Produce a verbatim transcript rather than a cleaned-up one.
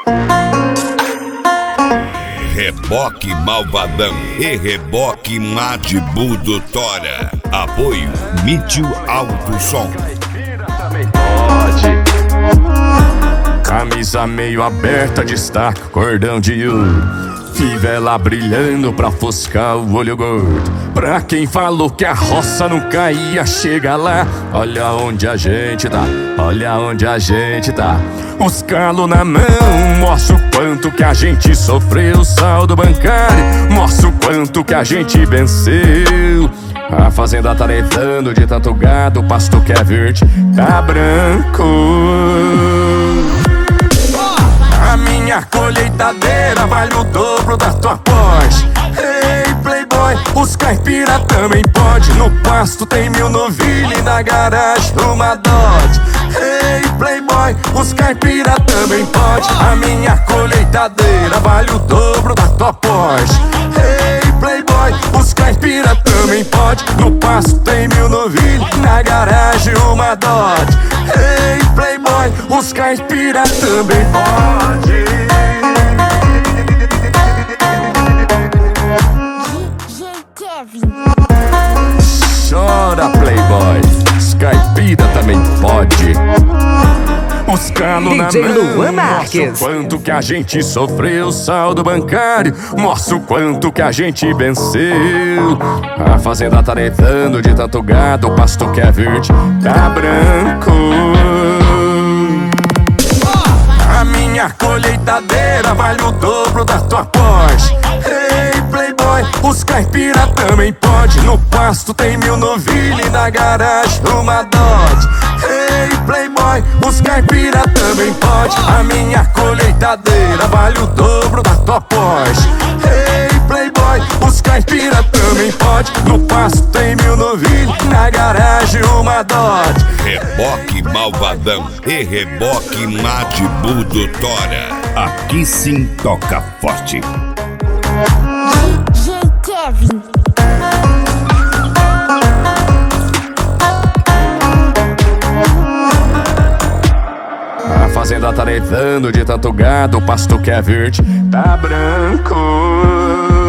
Reboque Malvadão e Reboque Madibu do Tora. Apoio Mítil Alto Som. Camisa meio aberta, destaca cordão de ouro. Fivela brilhando pra ofuscar o olho gordo. Pra quem falou que a roça não caía, chega lá. Olha onde a gente tá, olha onde a gente tá. Os calos na mão, mostra o quanto que a gente sofreu. Saldo bancário, mostra o quanto que a gente venceu. A fazenda tá levando de tanto gado, o pasto que é verde tá branco. A minha colheitadeira vale o dobro da tua Porsche. Ei, playboy, os caipira também pode. No pasto tem mil novilha e na garagem uma Dodge. Ei, playboy, os caipira também pode. A minha colheitadeira vale o dobro da tua Porsche. Ei, playboy, os caipira também pode. No pasto tem mil novilha e na garagem uma Dodge. Ei, playboy, os caipira também pode. Chora, playboy, os caipira também pode. Os calos na mão, mostra o quanto que a gente sofreu. Saldo bancário, mostra o quanto que a gente venceu. A fazenda tá levando de tanto gado, o pasto que é verde tá branco. A minha colheitadeira vale o dobro da tua Porsche. Ei, playboy, os caipira também pode. No pasto tem mil novilha e na garagem uma Dodge. Ei, playboy, os caipira também pode. A minha colheitadeira vale o dobro da tua Porsche. Ei, playboy, os caipira também pode. No pasto tem mil novilha e na garagem uma Dodge. Reboque Malvadão e Reboque Madibu do Tora. Aqui sim toca forte. D J Kevin. A fazenda tá levando de tanto gado, o pasto que é verde tá branco.